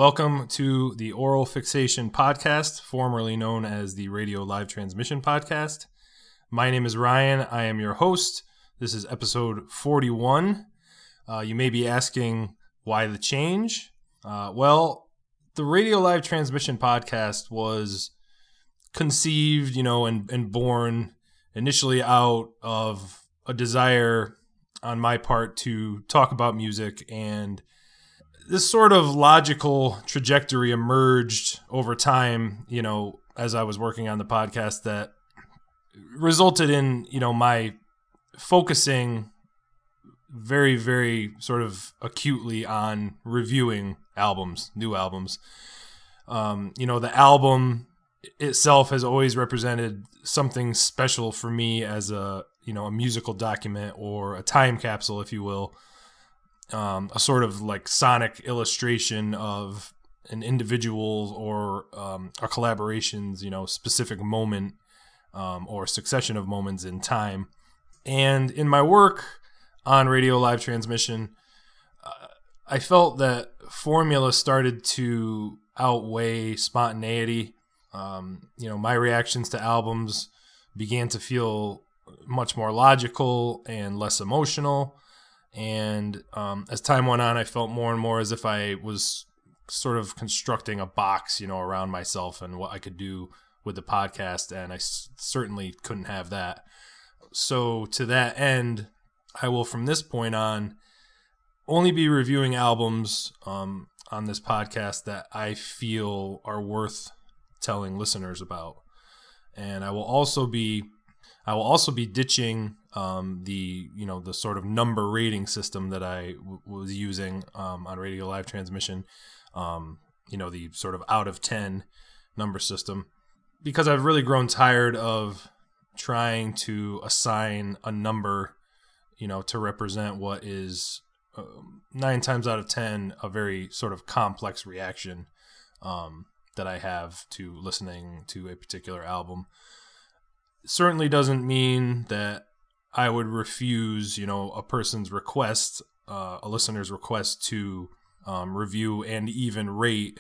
Welcome to the Oral Fixation Podcast, formerly known as the Radio Live Transmission Podcast. My name is Ryan. I am your host. This is episode 41. You may be asking, why the change? Well, the Radio Live Transmission Podcast was conceived, and born initially out of a desire on my part to talk about music, and this sort of logical trajectory emerged over time, as I was working on the podcast, that resulted in, my focusing very, very sort of acutely on reviewing albums, new albums. The album itself has always represented something special for me as a musical document, or a time capsule, if you will. A sort of like sonic illustration of an individual or a collaboration's, specific moment or succession of moments in time. And in my work on Radio Live Transmission, I felt that formula started to outweigh spontaneity. My reactions to albums began to feel much more logical and less emotional. And as time went on, I felt more and more as if I was sort of constructing a box, around myself and what I could do with the podcast. And I certainly couldn't have that. So to that end, I will from this point on only be reviewing albums on this podcast that I feel are worth telling listeners about. And I will also be ditching the sort of number rating system that I was using on Radio Live Transmission, the sort of out of 10 number system, because I've really grown tired of trying to assign a number, to represent what is 9 times out of 10 a very sort of complex reaction that I have to listening to a particular album. Certainly doesn't mean that I would refuse, a person's request, a listener's request to review and even rate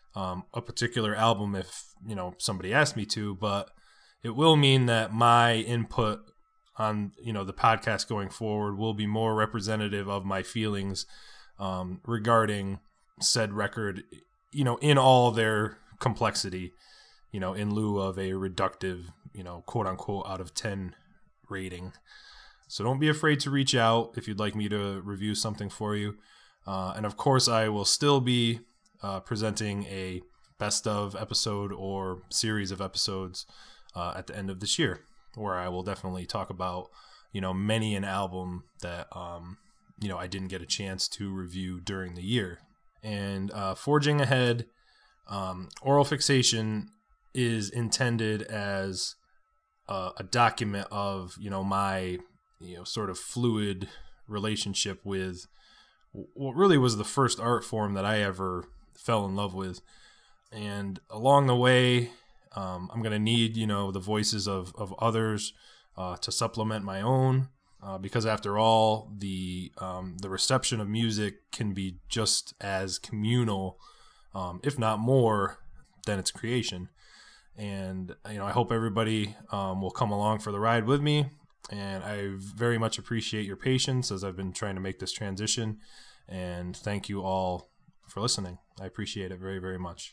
a particular album if, somebody asked me to, but it will mean that my input on, the podcast going forward will be more representative of my feelings regarding said record, in all their complexity, in lieu of a reductive, quote unquote, out of 10 rating. So don't be afraid to reach out if you'd like me to review something for you. And of course, I will still be presenting a best of episode or series of episodes at the end of this year, where I will definitely talk about, many an album that, I didn't get a chance to review during the year. And forging ahead, Oral Fixation is intended as a document of, my, sort of fluid relationship with what really was the first art form that I ever fell in love with. And along the way, I'm going to need, the voices of others to supplement my own, because after all, the reception of music can be just as communal, if not more, than its creation. And, I hope everybody will come along for the ride with me. And I very much appreciate your patience as I've been trying to make this transition. And thank you all for listening. I appreciate it very, very much.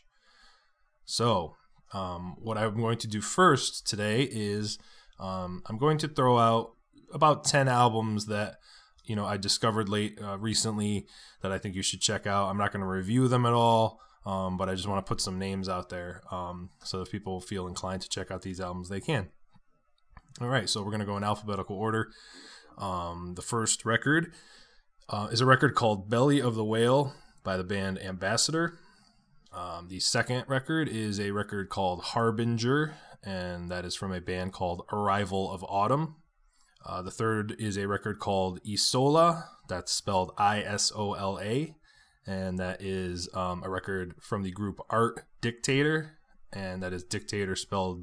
So what I'm going to do first today is I'm going to throw out about 10 albums that, I discovered recently that I think you should check out. I'm not going to review them at all. But I just want to put some names out there so if people feel inclined to check out these albums, they can. All right, so we're going to go in alphabetical order. The first record is a record called Belly of the Whale by the band Ambassador. The second record is a record called Harbinger, and that is from a band called Arrival of Autumn. The third is a record called Isola, that's spelled Isola. And that is a record from the group Art Dictator, and that is Dictator spelled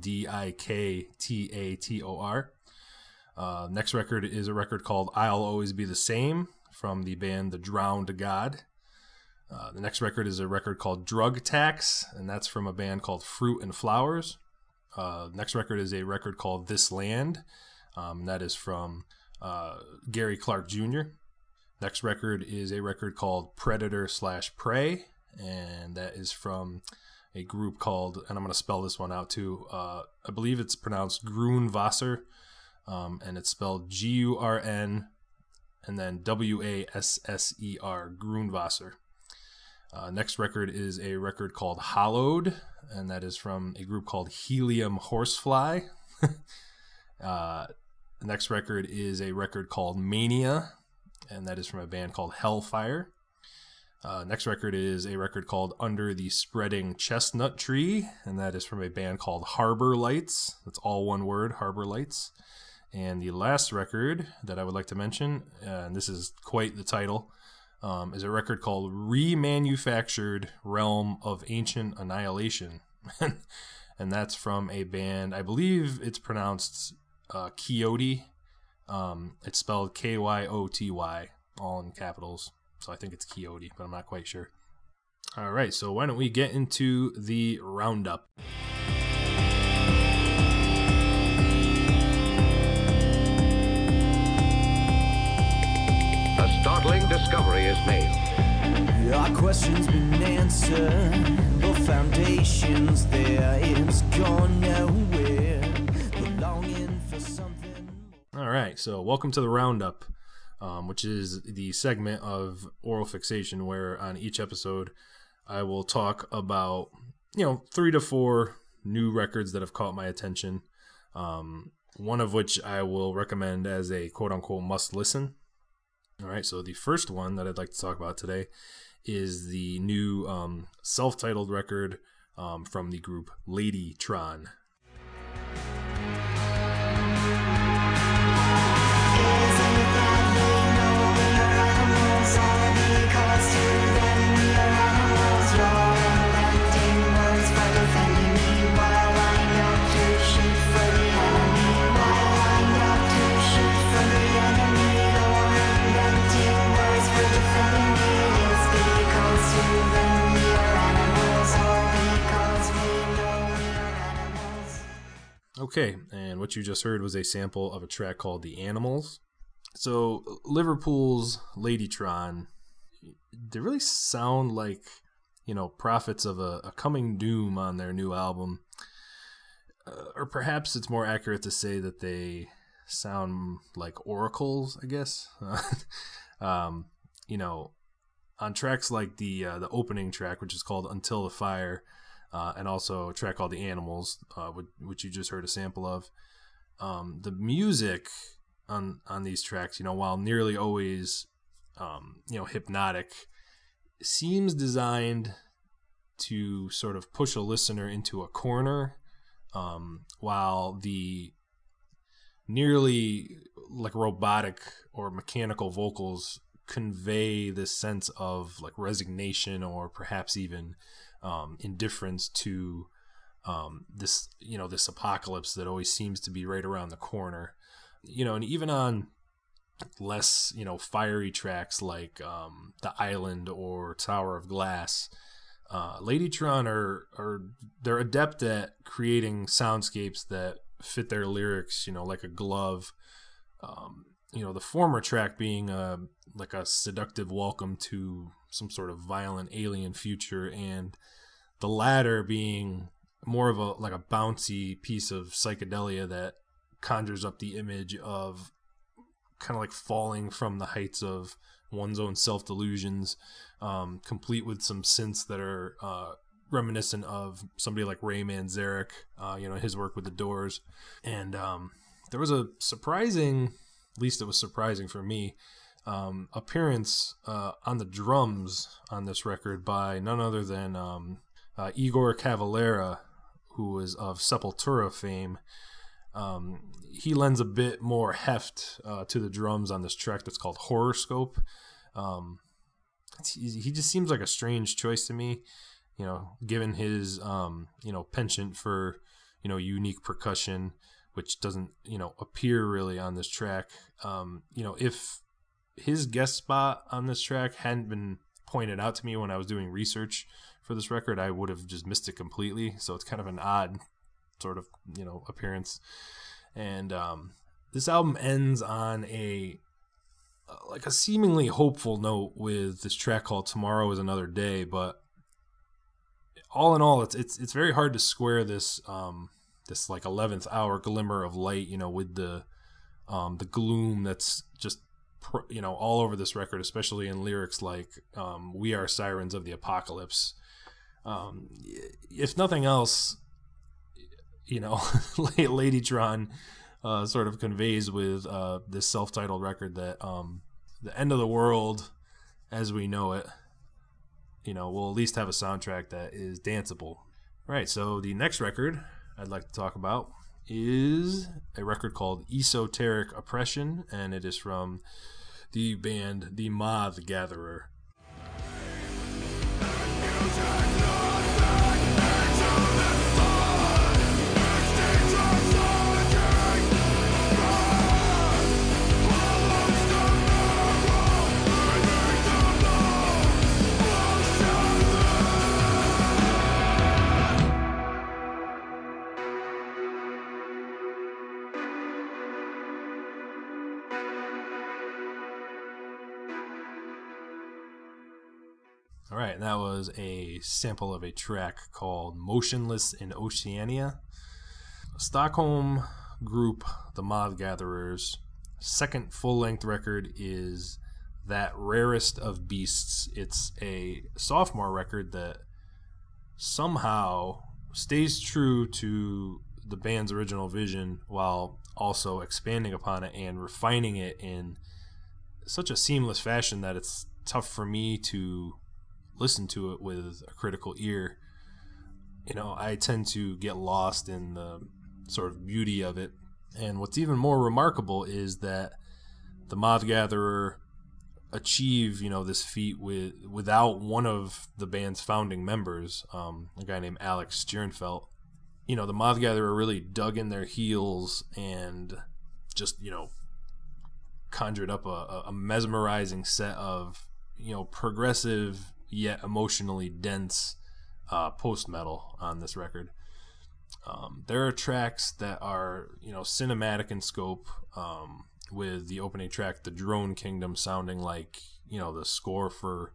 Diktator. Next record is a record called I'll Always Be the Same from the band The Drowned God. The next record is a record called Drug Tax, and that's from a band called Fruit and Flowers. Next record is a record called This Land. That is from Gary Clark Jr. Next record is a record called Predator/Prey, and that is from a group called, and I'm going to spell this one out too, I believe it's pronounced Grunwasser, and it's spelled G-U-R-N and then W-A-S-S-E-R, Grunwasser. Next record is a record called Hollowed, and that is from a group called Helium Horsefly. Next record is a record called Mania, and that is from a band called Hellfire. Next record is a record called Under the Spreading Chestnut Tree, and that is from a band called Harbor Lights. That's all one word, Harbor Lights. And the last record that I would like to mention, and this is quite the title, is a record called Remanufactured Realm of Ancient Annihilation. And that's from a band, I believe it's pronounced Kyoty. It's spelled K-Y-O-T-Y, all in capitals. So I think it's Kyoty, but I'm not quite sure. All right, so why don't we get into the roundup? A startling discovery is made. Our questions been answered, the foundation's there, it's gone nowhere, the longing for something. All right, so welcome to the roundup, which is the segment of Oral Fixation where on each episode I will talk about, 3 to 4 new records that have caught my attention, one of which I will recommend as a quote-unquote must listen. All right, so the first one that I'd like to talk about today is the new self-titled record from the group Ladytron. Okay, and what you just heard was a sample of a track called The Animals. So Liverpool's Ladytron, they really sound like, prophets of a coming doom on their new album. Or perhaps it's more accurate to say that they sound like oracles, I guess. On tracks like the opening track, which is called Until the Fire, and also a track called The Animals, which you just heard a sample of. The music on these tracks, while nearly always, hypnotic, seems designed to sort of push a listener into a corner, while the nearly like robotic or mechanical vocals convey this sense of like resignation or perhaps even indifference to this apocalypse that always seems to be right around the corner, and even on less fiery tracks like The Island or Tower of Glass, Ladytron they're adept at creating soundscapes that fit their lyrics like a glove. The former track being like a seductive welcome to some sort of violent alien future, and the latter being more of a bouncy piece of psychedelia that conjures up the image of kind of like falling from the heights of one's own self-delusions, complete with some synths that are reminiscent of somebody like Ray Manzarek, his work with the Doors. And there was a surprising, at least it was surprising for me, appearance on the drums on this record by none other than Igor Cavalera, who is of Sepultura fame. He lends a bit more heft to the drums on this track that's called Horoscope. He just seems like a strange choice to me, given his penchant for unique percussion, which doesn't appear really on this track. If his guest spot on this track hadn't been pointed out to me when I was doing research for this record, I would have just missed it completely. So it's kind of an odd sort of, appearance. And this album ends on a seemingly hopeful note with this track called "Tomorrow Is Another Day," but all in all, it's very hard to square this this like 11th hour glimmer of light, with the gloom that's just all over this record, especially in lyrics like "We are sirens of the apocalypse." If nothing else, Ladytron sort of conveys with this self-titled record that the end of the world as we know it, we'll at least have a soundtrack that is danceable. All right, so the next record I'd like to talk about is a record called Esoteric Oppression, and it is from the band The Moth Gatherer. All right, and that was a sample of a track called Motionless in Oceania. Stockholm group, the Moth Gatherers' second full-length record is That Rarest of Beasts. It's a sophomore record that somehow stays true to the band's original vision while also expanding upon it and refining it in such a seamless fashion that it's tough for me to listen to it with a critical ear. I tend to get lost in the sort of beauty of it. And what's even more remarkable is that the Moth Gatherer achieve, this feat without one of the band's founding members, a guy named Alex Stjernfeldt. The Moth Gatherer really dug in their heels and just, conjured up a mesmerizing set of, progressive yet emotionally dense post-metal on this record. There are tracks that are, cinematic in scope, with the opening track, The Drone Kingdom, sounding like, the score for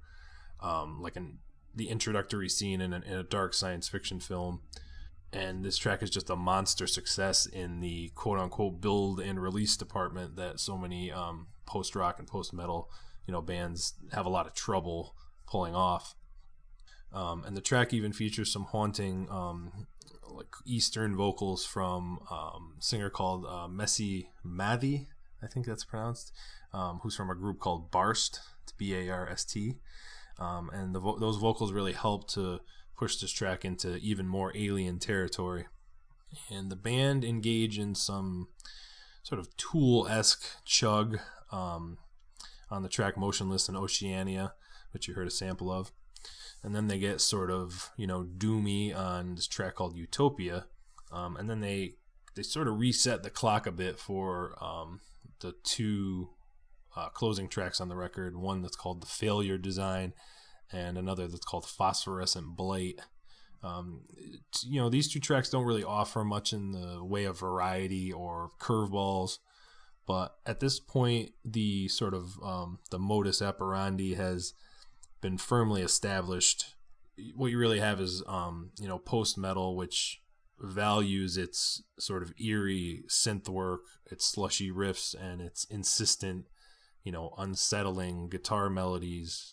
the introductory scene in a dark science fiction film. And this track is just a monster success in the quote-unquote build and release department that so many post-rock and post-metal, bands have a lot of trouble pulling off. And the track even features some haunting Eastern vocals from a singer called Messi Mathi, I think that's pronounced, who's from a group called Barst. It's B-A-R-S-T. And those vocals really help to push this track into even more alien territory. And the band engage in some sort of Tool-esque chug on the track Motionless in Oceania, which you heard a sample of. And then they get sort of, doomy on this track called Utopia. And then they sort of reset the clock a bit for the two closing tracks on the record. One that's called The Failure Design and another that's called Phosphorescent Blight. These two tracks don't really offer much in the way of variety or curveballs. But at this point, the sort of the modus operandi has been firmly established. What you really have is, post-metal, which values its sort of eerie synth work, its slushy riffs, and its insistent, unsettling guitar melodies,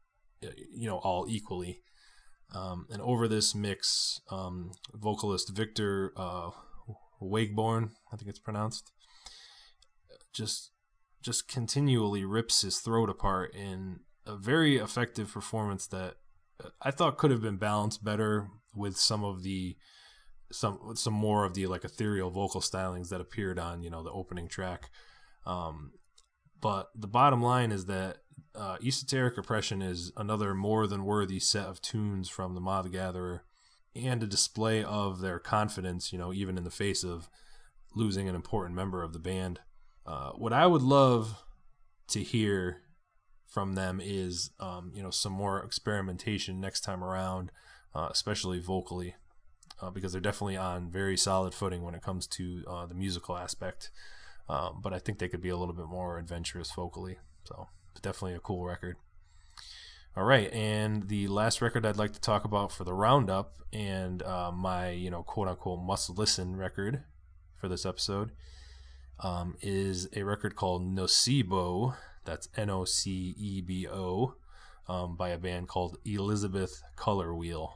all equally. And over this mix, vocalist Victor Wakeborn, I think it's pronounced, just continually rips his throat apart in a very effective performance that I thought could have been balanced better with some more of the ethereal vocal stylings that appeared on the opening track. But the bottom line is that Esoteric Oppression is another more than worthy set of tunes from the Moth Gatherer, and a display of their confidence, even in the face of losing an important member of the band. What I would love to hear from them is, some more experimentation next time around, especially vocally, because they're definitely on very solid footing when it comes to the musical aspect. But I think they could be a little bit more adventurous vocally. So it's definitely a cool record. All right, and the last record I'd like to talk about for the roundup and my, quote-unquote must-listen record for this episode is a record called Nocebo, that's Nocebo, by a band called Elizabeth Color Wheel.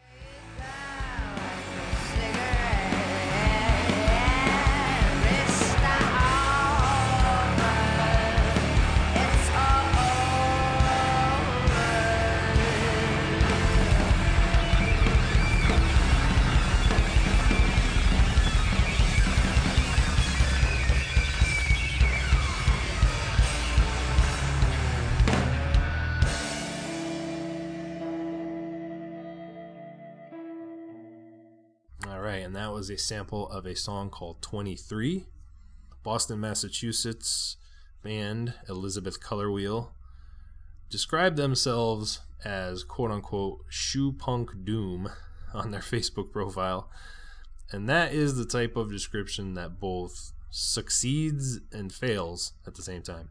And that was a sample of a song called 23. Boston, Massachusetts band Elizabeth Color Wheel described themselves as quote-unquote shoe punk doom on their Facebook profile. And that is the type of description that both succeeds and fails at the same time.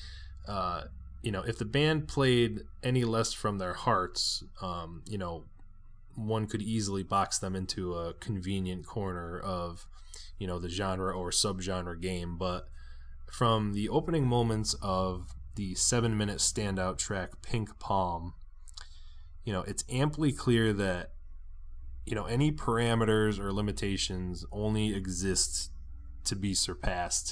If the band played any less from their hearts, one could easily box them into a convenient corner of, the genre or subgenre game. But from the opening moments of the 7-minute standout track Pink Palm, it's amply clear that, any parameters or limitations only exist to be surpassed.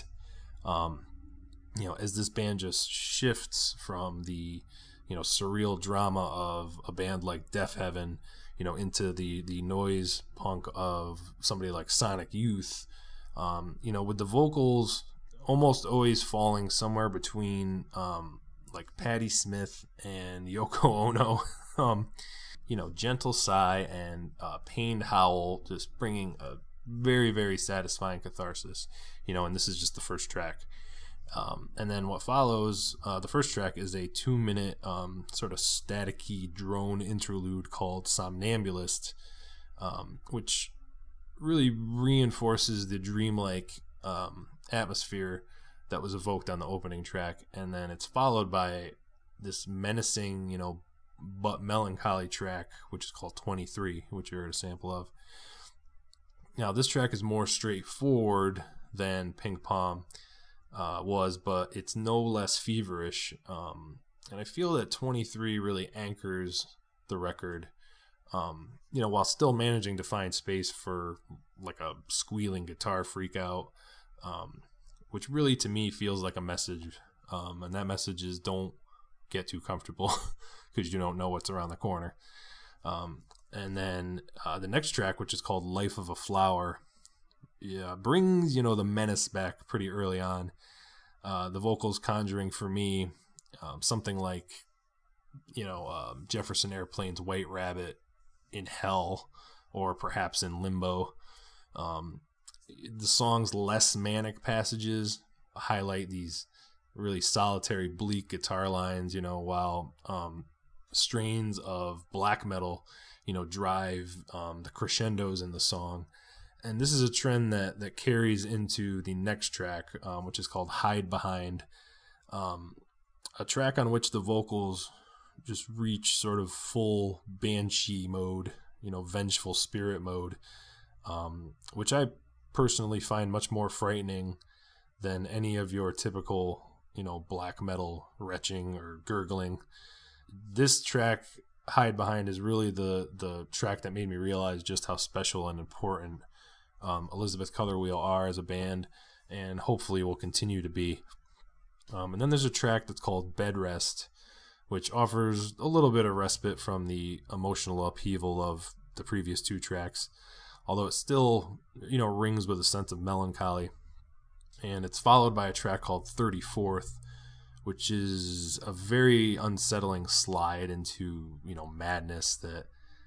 As this band just shifts from the, surreal drama of a band like Deafheaven, into the noise punk of somebody like Sonic Youth, with the vocals almost always falling somewhere between like Patti Smith and Yoko Ono, gentle sigh and pained howl, just bringing a very, very satisfying catharsis, and this is just the first track. And then what follows, the first track is a 2-minute sort of staticky drone interlude called Somnambulist, which really reinforces the dreamlike atmosphere that was evoked on the opening track. And then it's followed by this menacing, but melancholy track, which is called 23, which you heard a sample of. Now, this track is more straightforward than Pink Palm was, but it's no less feverish. And I feel that 23 really anchors the record, while still managing to find space for like a squealing guitar freak out, which really to me feels like a message. And that message is don't get too comfortable because you don't know what's around the corner. And then the next track, which is called Life of a Flower, brings, the menace back pretty early on. The vocals conjuring for me something like, Jefferson Airplane's White Rabbit in Hell, or perhaps in Limbo. The song's less manic passages highlight these really solitary, bleak guitar lines, while strains of black metal, drive the crescendos in the song. And this is a trend that carries into the next track, which is called Hide Behind, a track on which the vocals just reach sort of full banshee mode, vengeful spirit mode, which I personally find much more frightening than any of your typical, black metal retching or gurgling. This track, Hide Behind, is really the track that made me realize just how special and important Elizabeth Color Wheel are as a band, and hopefully will continue to be. And then there's a track that's called Bed Rest, which offers a little bit of respite from the emotional upheaval of the previous two tracks, although it still, rings with a sense of melancholy. And it's followed by a track called 34th, which is a very unsettling slide into, madness that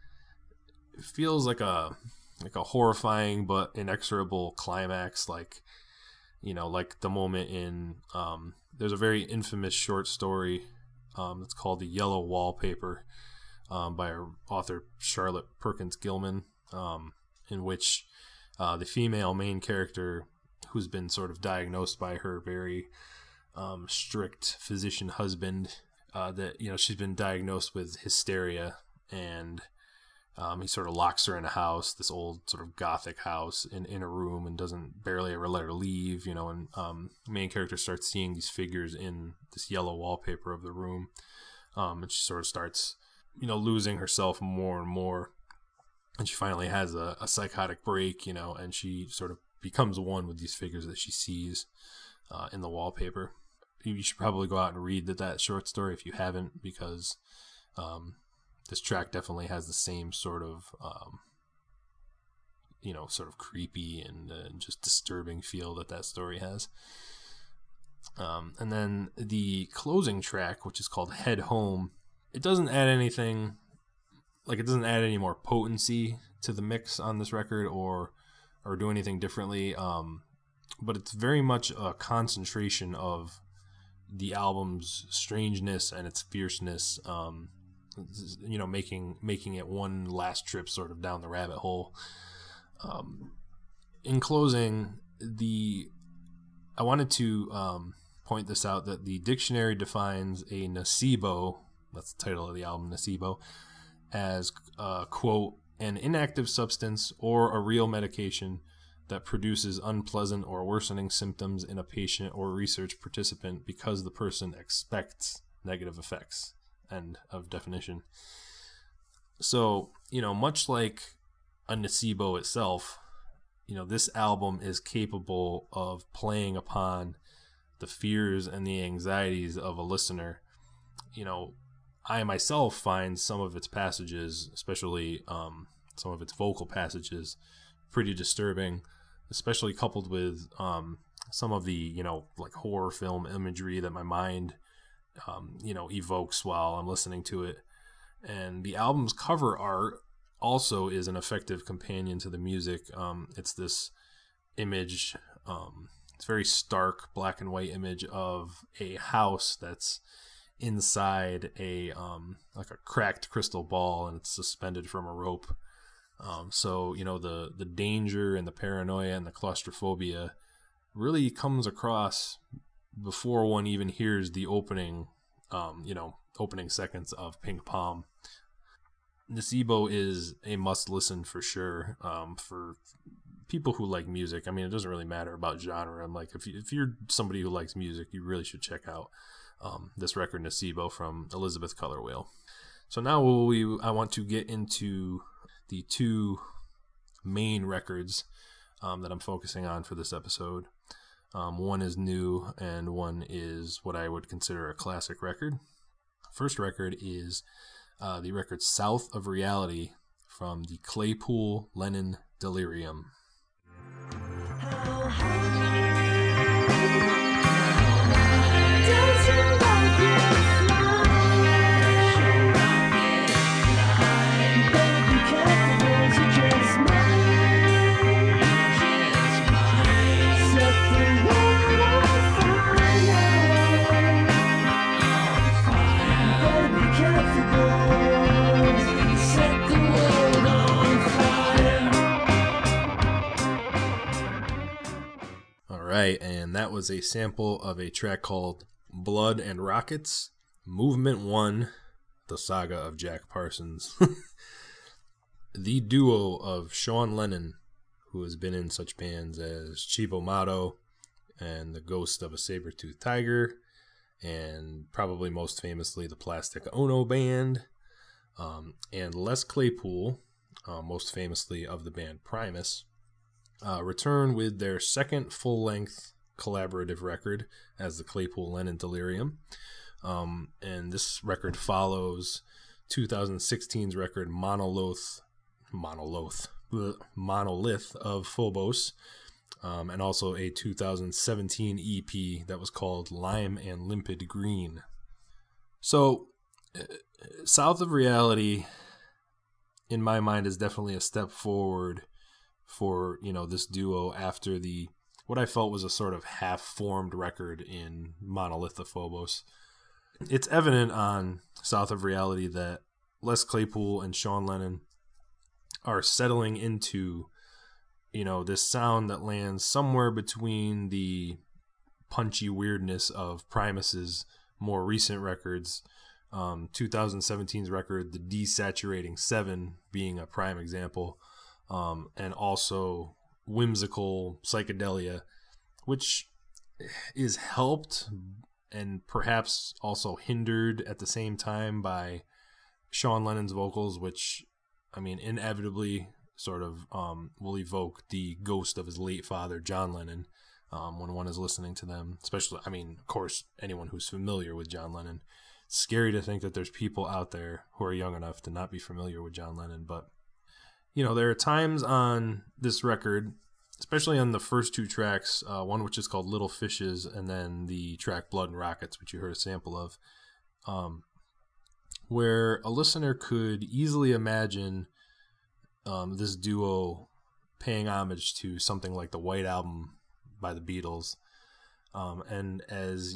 feels like a horrifying but inexorable climax, like the moment in there's a very infamous short story It's called The Yellow Wallpaper by our author Charlotte Perkins Gilman, in which the female main character, who's been sort of diagnosed by her very strict physician husband, that she's been diagnosed with hysteria, and he sort of locks her in a house, this old sort of gothic house, in a room, and doesn't barely ever let her leave, and the main character starts seeing these figures in this yellow wallpaper of the room, and she sort of starts, losing herself more and more, and she finally has a psychotic break, and she sort of becomes one with these figures that she sees in the wallpaper. You should probably go out and read that short story if you haven't, because this track definitely has the same sort of, sort of creepy and just disturbing feel that story has. And then the closing track, which is called Head Home, it doesn't add anything, it doesn't add any more potency to the mix on this record or do anything differently. But it's very much a concentration of the album's strangeness and its fierceness, making it one last trip sort of down the rabbit hole. In closing, I wanted to point this out, that the dictionary defines a nocebo, that's the title of the album, nocebo, as, quote, an inactive substance or a real medication that produces unpleasant or worsening symptoms in a patient or research participant because the person expects negative effects. End of definition. So, much like a nocebo itself, this album is capable of playing upon the fears and the anxieties of a listener. I myself find some of its passages, especially some of its vocal passages, pretty disturbing, especially coupled with some of the, horror film imagery that my mind, evokes while I'm listening to it. And the album's cover art also is an effective companion to the music. It's this image, it's a very stark black and white image of a house that's inside a cracked crystal ball, and it's suspended from a rope. So the danger and the paranoia and the claustrophobia really comes across before one even hears the opening seconds of Pink Palm. Nocebo is a must listen for sure, for people who like music. I mean, it doesn't really matter about genre. I'm like, if you're somebody who likes music, you really should check out this record, Nocebo, from Elizabeth Color Whale. So now I want to get into the two main records that I'm focusing on for this episode. One is new, and one is what I would consider a classic record. First record is the record South of Reality from the Claypool Lennon Delirium. Right, and that was a sample of a track called Blood and Rockets, Movement 1, The Saga of Jack Parsons. The duo of Sean Lennon, who has been in such bands as Chivo Mato and The Ghost of a Saber-Toothed Tiger, and probably most famously the Plastic Ono Band, and Les Claypool, most famously of the band Primus, return with their second full-length collaborative record as the Claypool Lennon Delirium. And this record follows 2016's record Monolith of Phobos, and also a 2017 EP that was called Lime and Limpid Green. So, South of Reality, in my mind, is definitely a step forward for, this duo after what I felt was a sort of half-formed record in Monolith of Phobos. It's evident on South of Reality that Les Claypool and Sean Lennon are settling into, this sound that lands somewhere between the punchy weirdness of Primus's more recent records, 2017's record, The Desaturating 7 being a prime example, and also whimsical psychedelia, which is helped and perhaps also hindered at the same time by Sean Lennon's vocals, which, inevitably sort of will evoke the ghost of his late father, John Lennon, when one is listening to them. Especially, of course, anyone who's familiar with John Lennon. It's scary to think that there's people out there who are young enough to not be familiar with John Lennon. But, there are times on this record, especially on the first two tracks, one which is called Little Fishes, and then the track Blood and Rockets, which you heard a sample of, where a listener could easily imagine this duo paying homage to something like the White Album by the Beatles. And as,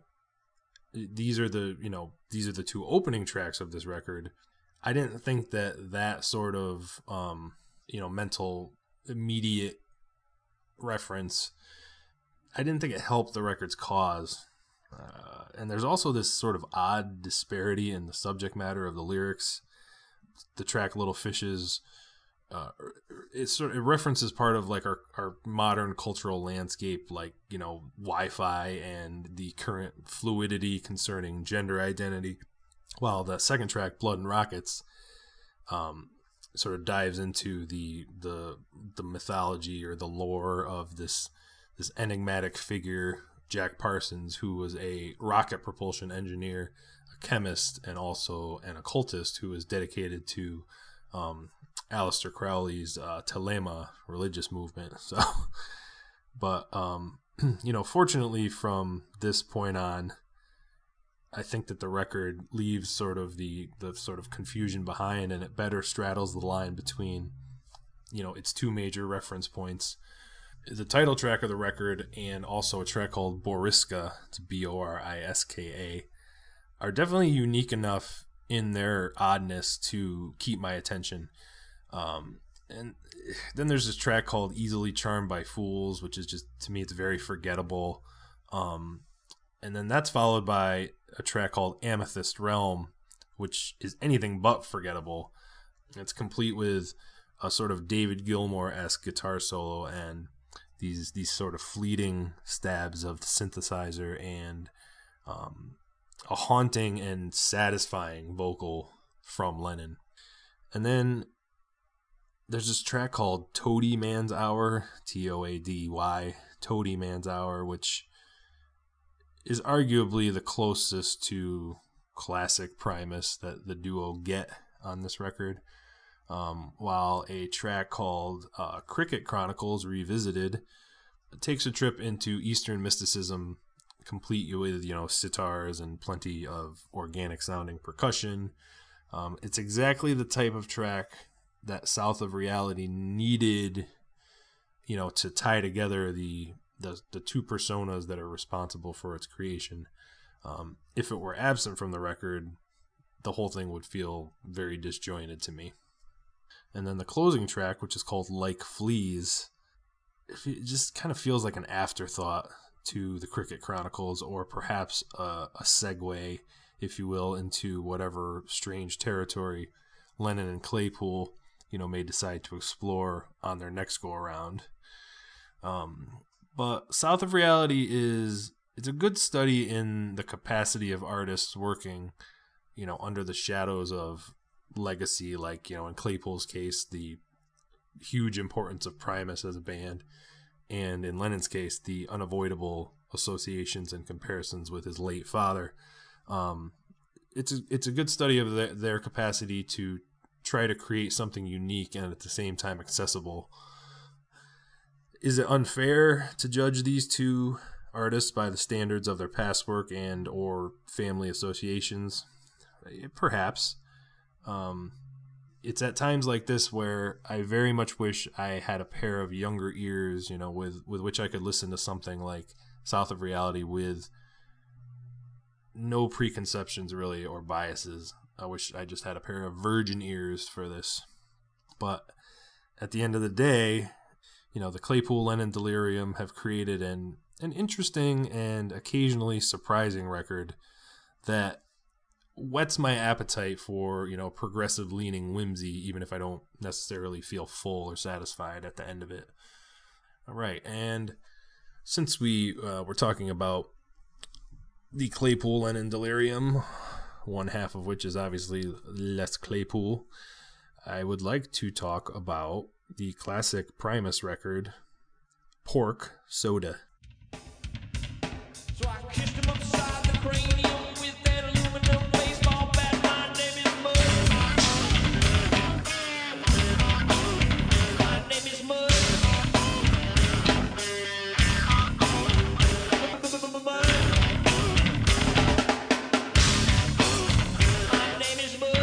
these are the two opening tracks of this record. I didn't think that sort of, mental immediate reference, I didn't think it helped the record's cause. And there's also this sort of odd disparity in the subject matter of the lyrics. The track Little Fishes, it references part of like our modern cultural landscape, like, Wi-Fi and the current fluidity concerning gender identity, while the second track, Blood and Rockets, sort of dives into the mythology or the lore of this enigmatic figure, Jack Parsons, who was a rocket propulsion engineer, a chemist, and also an occultist who was dedicated to Aleister Crowley's Thelema religious movement. So, but fortunately, from this point on, I think that the record leaves sort of the sort of confusion behind, and it better straddles the line between, its two major reference points. The title track of the record and also a track called Boriska, it's Boriska, are definitely unique enough in their oddness to keep my attention. And then there's this track called Easily Charmed by Fools, which is just, to me, it's very forgettable. And then that's followed by a track called Amethyst Realm, which is anything but forgettable. It's complete with a sort of David Gilmour-esque guitar solo and these sort of fleeting stabs of the synthesizer and a haunting and satisfying vocal from Lennon. And then there's this track called Toady Man's Hour, Toady, Toady Man's Hour, which is arguably the closest to classic Primus that the duo get on this record. While a track called Cricket Chronicles Revisited takes a trip into Eastern mysticism, complete with, sitars and plenty of organic sounding percussion. It's exactly the type of track that South of Reality needed, to tie together the two personas that are responsible for its creation. If it were absent from the record, the whole thing would feel very disjointed to me. And then the closing track, which is called Like Fleas, it just kind of feels like an afterthought to the Cricket Chronicles, or perhaps a segue, if you will, into whatever strange territory Lennon and Claypool, may decide to explore on their next go-around. But South of Reality it's a good study in the capacity of artists working, under the shadows of legacy, like, in Claypool's case, the huge importance of Primus as a band, and in Lennon's case, the unavoidable associations and comparisons with his late father. It's a good study of their capacity to try to create something unique and at the same time accessible. Is it unfair to judge these two artists by the standards of their past work and or family associations? Perhaps. It's at times like this where I very much wish I had a pair of younger ears, with which I could listen to something like South of Reality with no preconceptions really or biases. I wish I just had a pair of virgin ears for this. But at the end of the day, the Claypool Lennon Delirium have created an interesting and occasionally surprising record that whets my appetite for, progressive leaning whimsy, even if I don't necessarily feel full or satisfied at the end of it. All right. And since we were talking about the Claypool Lennon Delirium, one half of which is obviously Les Claypool, I would like to talk about the classic Primus record, Pork Soda. So I kissed him upside the cranium with that aluminum baseball bat. My name is Mud. My name is Mud. My name is Mud.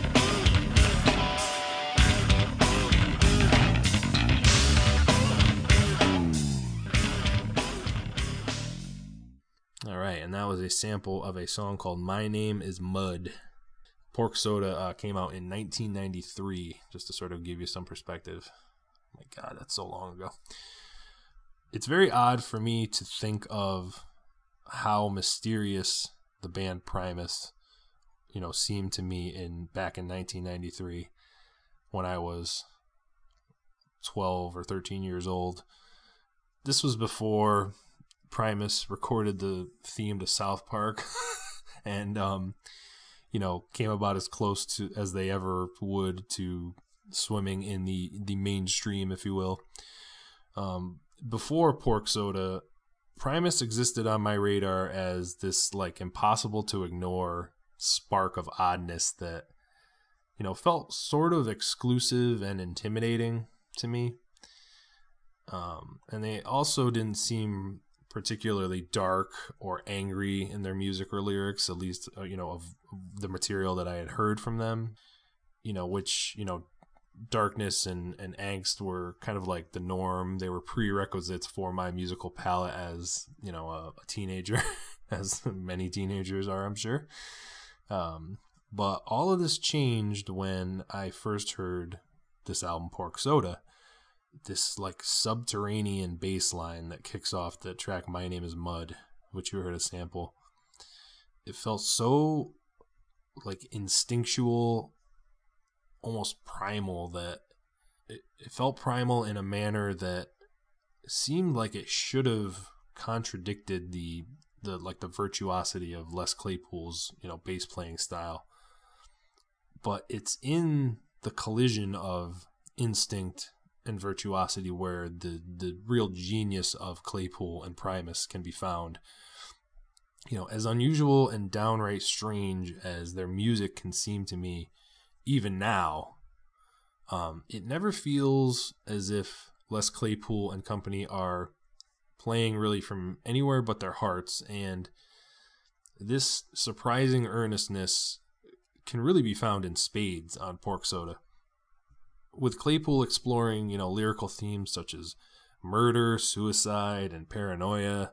All right, and that was a sample of a song called My Name is Mud. Pork Soda came out in 1993, just to sort of give you some perspective. Oh my God, that's so long ago. It's very odd for me to think of how mysterious the band Primus, seemed to me back in 1993 when I was 12 or 13 years old. This was before Primus recorded the theme to South Park and came about as close to as they ever would to swimming in the mainstream, if you will. Before Pork Soda, Primus existed on my radar as this impossible to ignore spark of oddness that felt sort of exclusive and intimidating to me. And they also didn't seem particularly dark or angry in their music or lyrics, at least, of the material that I had heard from them, which, darkness and angst were kind of like the norm. They were prerequisites for my musical palette as, a teenager, as many teenagers are, I'm sure. But all of this changed when I first heard this album, Pork Soda. This subterranean bass line that kicks off the track My Name is Mud, which you heard a sample. It felt so instinctual, almost primal, that it felt primal in a manner that seemed like it should have contradicted the virtuosity of Les Claypool's bass playing style. But it's in the collision of instinct and virtuosity where the real genius of Claypool and Primus can be found. As unusual and downright strange as their music can seem to me, even now, it never feels as if Les Claypool and company are playing really from anywhere but their hearts, and this surprising earnestness can really be found in spades on Pork Soda. With Claypool exploring, lyrical themes such as murder, suicide, and paranoia,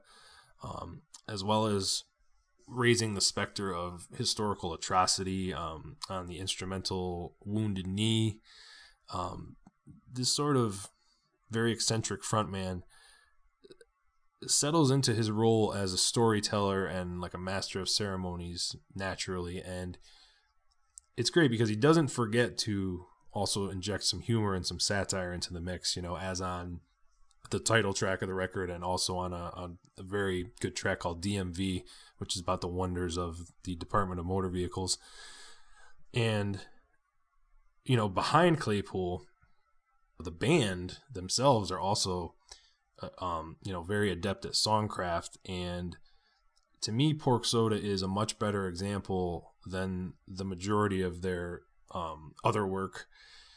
as well as raising the specter of historical atrocity on the instrumental Wounded Knee, this sort of very eccentric frontman settles into his role as a storyteller and a master of ceremonies naturally, and it's great because he doesn't forget to also inject some humor and some satire into the mix, as on the title track of the record and also on a very good track called DMV, which is about the wonders of the Department of Motor Vehicles. And, behind Claypool, the band themselves are also, very adept at songcraft. And to me, Pork Soda is a much better example than the majority of their other work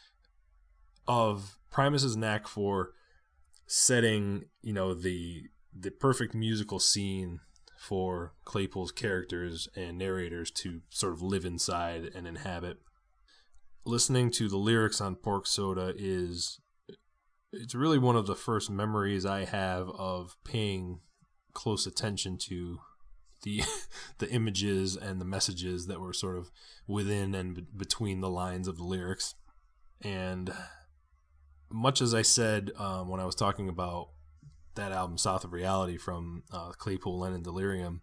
of Primus's knack for setting, the perfect musical scene for Claypool's characters and narrators to sort of live inside and inhabit. Listening to the lyrics on Pork Soda it's really one of the first memories I have of paying close attention to, the the images and the messages that were sort of within and between the lines of the lyrics. And much as I said when I was talking about that album, South of Reality, from Claypool, Lennon, Delirium,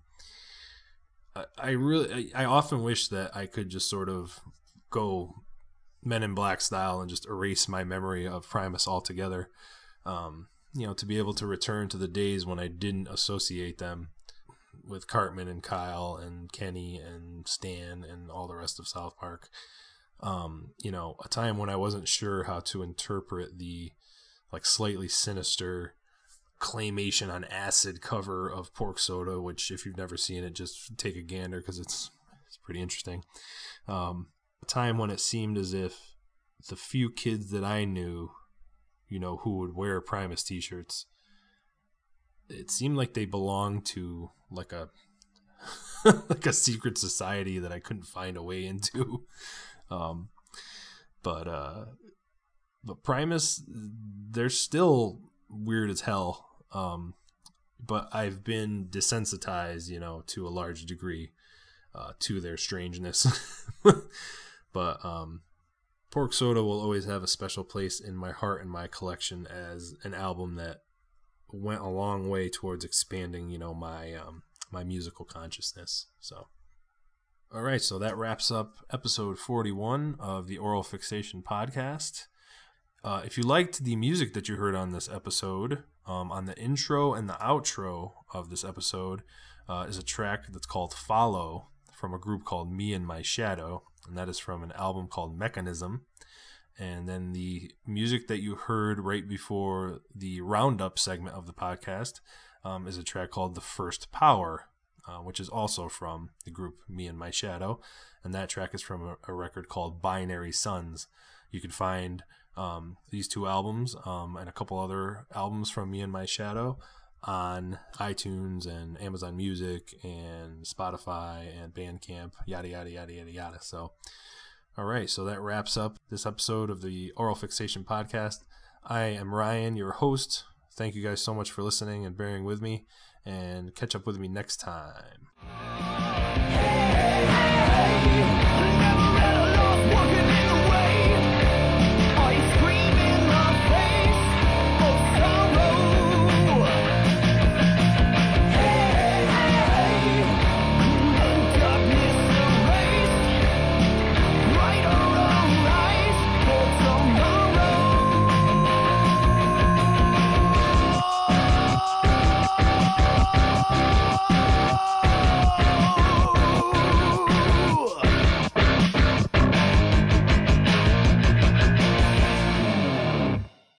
I often wish that I could just sort of go Men in Black style and just erase my memory of Primus altogether. To be able to return to the days when I didn't associate them with Cartman and Kyle and Kenny and Stan and all the rest of South Park. A time when I wasn't sure how to interpret the slightly sinister claymation on acid cover of Pork Soda, which if you've never seen it, just take a gander because it's pretty interesting. A time when it seemed as if the few kids that I knew, who would wear Primus t-shirts, it seemed like they belonged to like a secret society that I couldn't find a way into. But Primus, they're still weird as hell. But I've been desensitized, to a large degree, to their strangeness. But Pork Soda will always have a special place in my heart and my collection as an album that went a long way towards expanding, my musical consciousness. So, all right, so that wraps up episode 41 of the Oral Fixation Podcast. If you liked the music that you heard on this episode, on the intro and the outro of this episode is a track that's called Follow from a group called Me and My Shadow, and that is from an album called Mechanism. And then the music that you heard right before the roundup segment of the podcast is a track called The First Power, which is also from the group Me and My Shadow, and that track is from a record called Binary Sons. You can find these two albums and a couple other albums from Me and My Shadow on iTunes and Amazon Music and Spotify and Bandcamp, yada, yada, yada, yada, yada. So, all right, so that wraps up this episode of the Oral Fixation Podcast. I am Ryan, your host. Thank you guys so much for listening and bearing with me, and catch up with me next time. Hey, hey, hey.